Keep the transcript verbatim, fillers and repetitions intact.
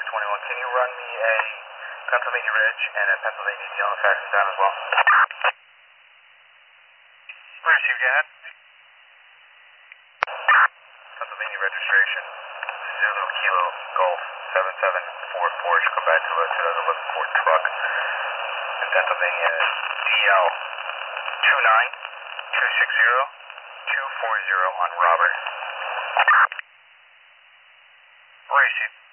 twenty-one. Can you run me a Pennsylvania Ridge and a Pennsylvania Neil and fax them down as well? Received, go ahead. Pennsylvania registration, Zulu Kilo Golf seven seven four Porsche, come back to a twenty eleven Ford truck in Pennsylvania, D L two nine two six zero two four zero on Robert. Received.